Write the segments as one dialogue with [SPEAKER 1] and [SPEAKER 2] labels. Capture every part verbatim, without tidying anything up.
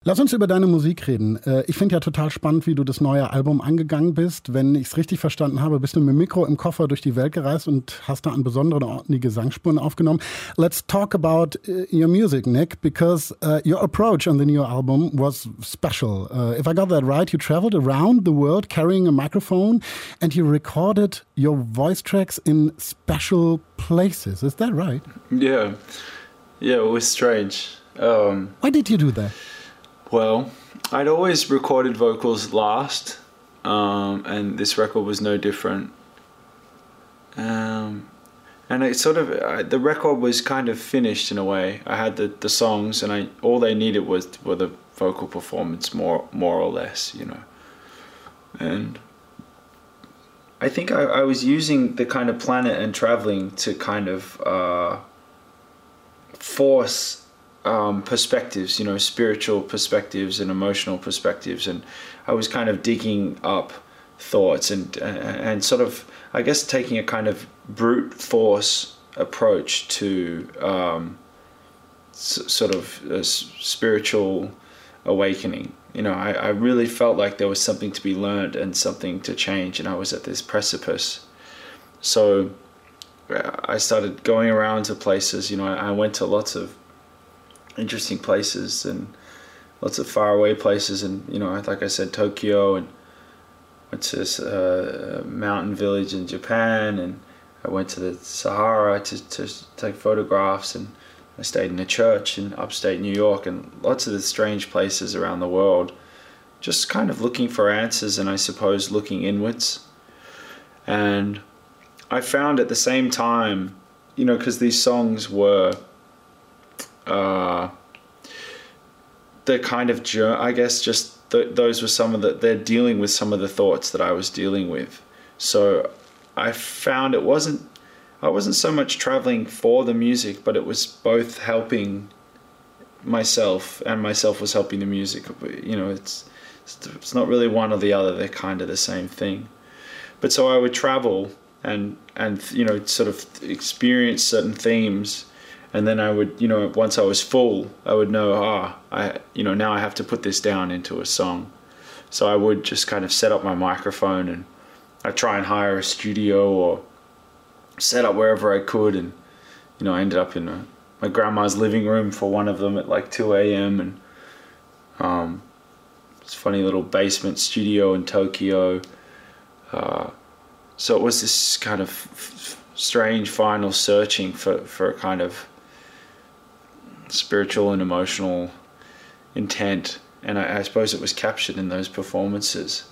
[SPEAKER 1] Lass uns über deine Musik reden. Ich finde ja total spannend, wie du das neue Album angegangen bist. Wenn ich es richtig verstanden habe, bist du mit dem Mikro im Koffer durch die Welt gereist und hast da an besonderen Orten die Gesangsspuren aufgenommen. Let's talk about your music, Nick, because uh, your approach on the new album was special. Uh, if I got that right, you traveled around the world carrying a microphone and you recorded your voice tracks in special places. Is that right?
[SPEAKER 2] Yeah. Yeah, it was strange. Um,
[SPEAKER 1] Why did you do that?
[SPEAKER 2] Well, I'd always recorded vocals last, um, and this record was no different. Um, and it sort of, I, the record was kind of finished in a way. I had the, the songs, and I all they needed was were the vocal performance, more more or less, you know. And I think I, I was using the kind of planet and traveling to kind of uh, force Um, perspectives, you know, spiritual perspectives and emotional perspectives, and I was kind of digging up thoughts and uh, and sort of, I guess, taking a kind of brute force approach to um, s- sort of a spiritual awakening. You know, I, I really felt like there was something to be learned and something to change, and I was at this precipice. So I started going around to places. You know, I, I went to lots of interesting places and lots of faraway places, and you know, like I said, Tokyo, and went to this uh, mountain village in Japan, and I went to the Sahara to, to take photographs, and I stayed in a church in upstate New York, and lots of the strange places around the world, just kind of looking for answers, and I suppose looking inwards. And I found at the same time, you know, because these songs were Uh, the kind of, I guess, just th- those were some of the, they're dealing with some of the thoughts that I was dealing with. So I found it wasn't, I wasn't so much traveling for the music, but it was both helping myself and myself was helping the music. You know, it's, it's not really one or the other. They're kind of the same thing. But so I would travel and, and, you know, sort of experience certain themes. And then I would, you know, once I was full, I would know, ah, I, you know, now I have to put this down into a song. So I would just kind of set up my microphone, and I'd try and hire a studio or set up wherever I could. And, you know, I ended up in a, my grandma's living room for one of them at like two a.m. And um, this funny little basement studio in Tokyo. Uh, so it was this kind of f- strange final searching for, for a kind of spiritual and emotional intent, and I, I suppose it was captured in those performances.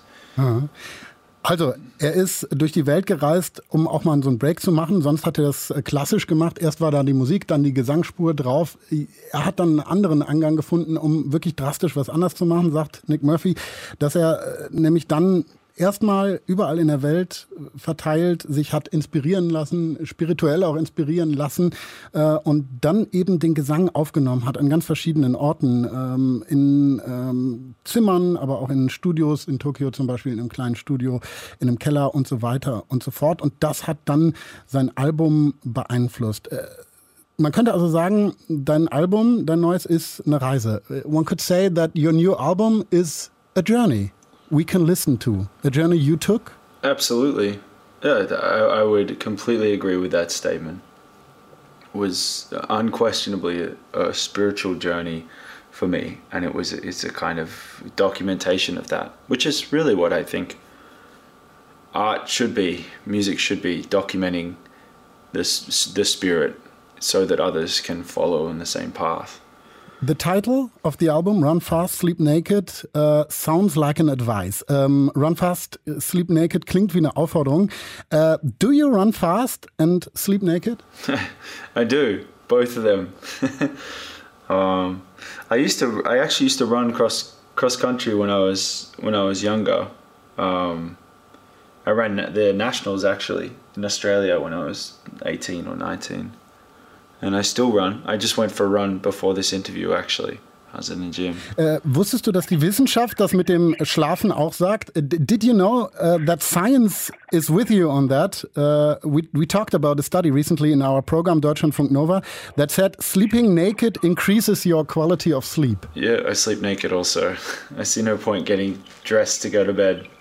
[SPEAKER 1] Also, er ist durch die Welt gereist, um auch mal so einen Break zu machen. Sonst hat er das klassisch gemacht. Erst war da die Musik, dann die Gesangsspur drauf. Er hat dann einen anderen Angang gefunden, um wirklich drastisch was anders zu machen, sagt Nick Murphy, dass er nämlich dann erstmal überall in der Welt verteilt, sich hat inspirieren lassen, spirituell auch inspirieren lassen äh, und dann eben den Gesang aufgenommen hat an ganz verschiedenen Orten, ähm, in ähm, Zimmern, aber auch in Studios, in Tokio zum Beispiel, in einem kleinen Studio, in einem Keller und so weiter und so fort. Und das hat dann sein Album beeinflusst. Äh, Man könnte also sagen, dein Album, dein neues, ist eine Reise. One could say that your new album is a journey we can listen to, a journey you took?
[SPEAKER 2] Absolutely. Yeah, I, I would completely agree with that statement. It was unquestionably a, a spiritual journey for me, and it was it's a kind of documentation of that, which is really what I think art should be, music should be, documenting this the spirit so that others can follow in the same path.
[SPEAKER 1] The title of the album, Run Fast, Sleep Naked, uh, sounds like an advice. Um, run Fast, Sleep Naked klingt wie eine Aufforderung. Uh, do you run fast and sleep naked?
[SPEAKER 2] I do, both of them. um, I used to. I actually used to run cross cross country when I was when I was younger. Um, I ran the nationals actually in Australia when I was eighteen or nineteen. And I still run. I just went for a run before this interview, actually. I was in the gym.
[SPEAKER 1] Äh, wusstest du, dass die Wissenschaft das mit dem Schlafen auch sagt? D- did you know uh, that science is with you on that? Uh, we, we talked about a study recently in our program Deutschlandfunk Nova that said sleeping naked increases your quality of sleep.
[SPEAKER 2] Yeah, I sleep naked also. I see no point getting dressed to go to bed.